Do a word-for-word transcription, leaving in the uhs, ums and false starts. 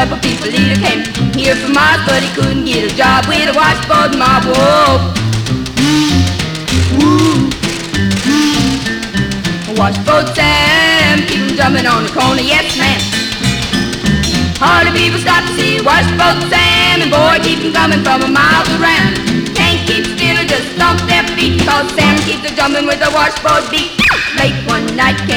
couple people leader came here from Mars, but he couldn't get a job with a washboard mob. Whoa. Woo. Washboard Sam, keep him jumping on the corner, yes ma'am. All the people stop to see Washboard Sam, and boy, keep him coming from a mile around. Can't keep still or just stomp their feet, cause Sam keeps a jumping with a washboard beat. Late one night came